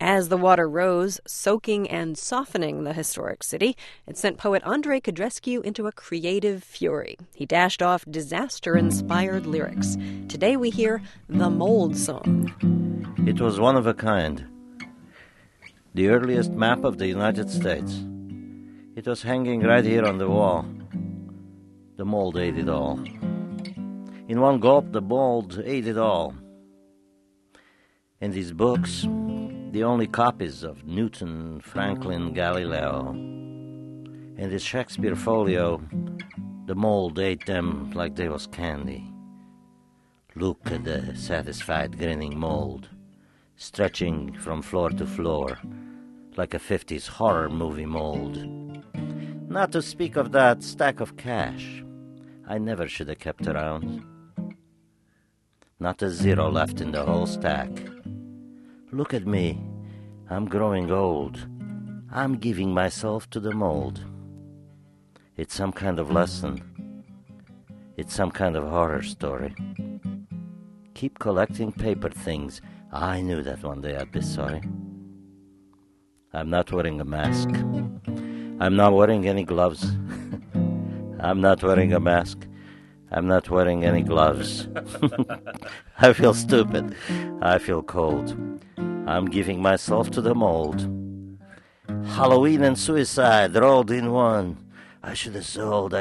As the water rose, soaking and softening the historic city, it sent poet Andrei Codrescu into a creative fury. He dashed off disaster-inspired lyrics. Today we hear The Mold Song. It was one of a kind. The earliest map of the United States. It was hanging right here on the wall. The mold ate it all. In one gulp, the mold ate it all. And these books, the only copies of Newton, Franklin, Galileo, and his Shakespeare folio, the mold ate them like they was candy. Look at the satisfied grinning mold, stretching from floor to floor, like a 50s horror movie mold. Not to speak of that stack of cash I never should have kept around. Not a zero left in the whole stack. Look at me. I'm growing old. I'm giving myself to the mold. It's some kind of lesson. It's some kind of horror story. Keep collecting paper things. I knew that one day I'd be sorry. I'm not wearing a mask. I'm not wearing any gloves. I'm not wearing a mask. I'm not wearing any gloves. I feel stupid. I feel cold. I'm giving myself to the mold. Halloween and suicide rolled in one. I should have sold.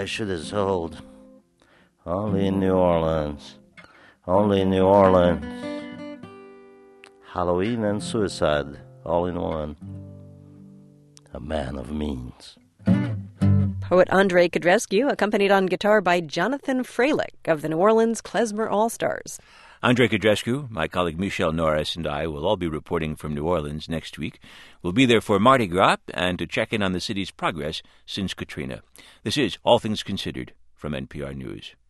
Only in New Orleans. Only in New Orleans. Halloween and suicide all in one. A man of means. Poet Andrei Codrescu, accompanied on guitar by Jonathan Freilich of the New Orleans Klezmer All-Stars. Andrei Codrescu, my colleague Michelle Norris, and I will all be reporting from New Orleans next week. We'll be there for Mardi Gras and to check in on the city's progress since Katrina. This is All Things Considered from NPR News.